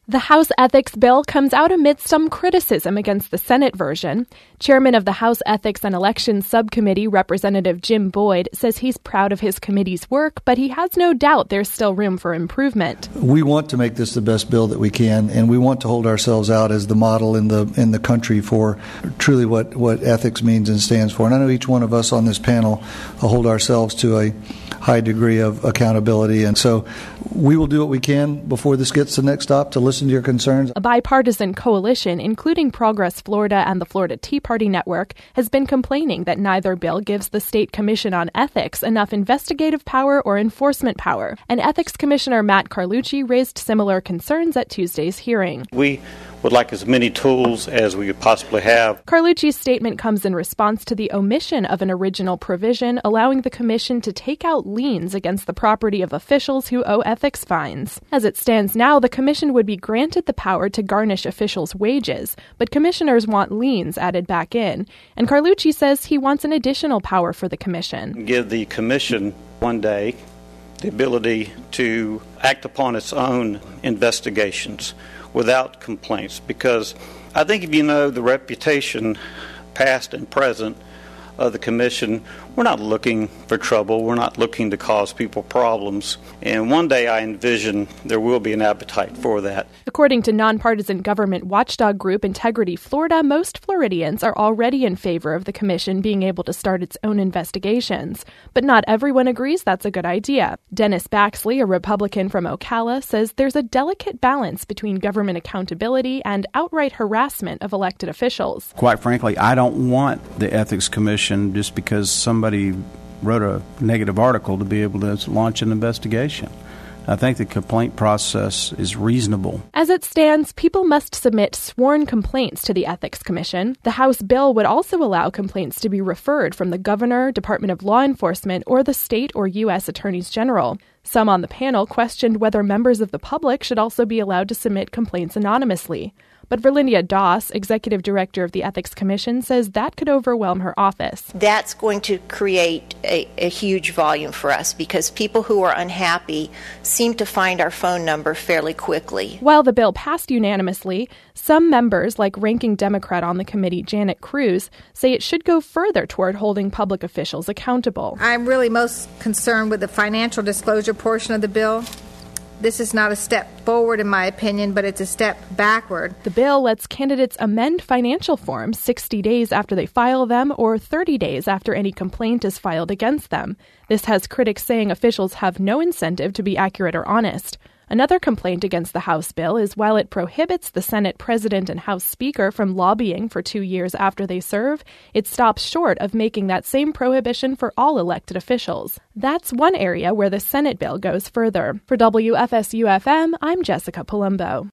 The House Ethics Bill comes out amidst some criticism against the Senate version. Chairman of the House Ethics and Elections Subcommittee, Representative Jim Boyd, says he's proud of his committee's work, but he has no doubt there's still room for improvement. We want to make this the best bill that we can, and we want to hold ourselves out as the model in the country for truly what ethics means and stands for. And I know each one of us on this panel hold ourselves to a high degree of accountability, and so we will do what we can before this gets to the next stop to listen to your concerns. A bipartisan coalition, including Progress Florida and the Florida Tea Party Network, has been complaining that neither bill gives the State Commission on Ethics enough investigative power or enforcement power. And Ethics Commissioner Matt Carlucci raised similar concerns at Tuesday's hearing. We would like as many tools as we could possibly have. Carlucci's statement comes in response to the omission of an original provision allowing the Commission to take out liens against the property of officials who owe ethics fines. As it stands now, the Commission would be granted the power to garnish officials' wages, but commissioners want liens added back in. And Carlucci says he wants an additional power for the Commission. Give the Commission one day the ability to act upon its own investigations without complaints, because I think if you know the reputation, past and present, of the Commission, we're not looking for trouble. We're not looking to cause people problems. And one day I envision there will be an appetite for that. According to nonpartisan government watchdog group Integrity Florida, most Floridians are already in favor of the Commission being able to start its own investigations. But not everyone agrees that's a good idea. Dennis Baxley, a Republican from Ocala, says there's a delicate balance between government accountability and outright harassment of elected officials. Quite frankly, I don't want the Ethics Commission just because somebody wrote a negative article to be able to launch an investigation. I think the complaint process is reasonable. As it stands, people must submit sworn complaints to the Ethics Commission. The House bill would also allow complaints to be referred from the governor, Department of Law Enforcement, or the state or U.S. attorneys general. Some on the panel questioned whether members of the public should also be allowed to submit complaints anonymously. But Verlindia Doss, executive director of the Ethics Commission, says that could overwhelm her office. That's going to create a huge volume for us because people who are unhappy seem to find our phone number fairly quickly. While the bill passed unanimously, some members, like ranking Democrat on the committee Janet Cruz, say it should go further toward holding public officials accountable. I'm really most concerned with the financial disclosure portion of the bill. This is not a step forward, in my opinion, but it's a step backward. The bill lets candidates amend financial forms 60 days after they file them or 30 days after any complaint is filed against them. This has critics saying officials have no incentive to be accurate or honest. Another complaint against the House bill is while it prohibits the Senate President and House Speaker from lobbying for 2 years after they serve, it stops short of making that same prohibition for all elected officials. That's one area where the Senate bill goes further. For WFSU-FM, I'm Jessica Palumbo.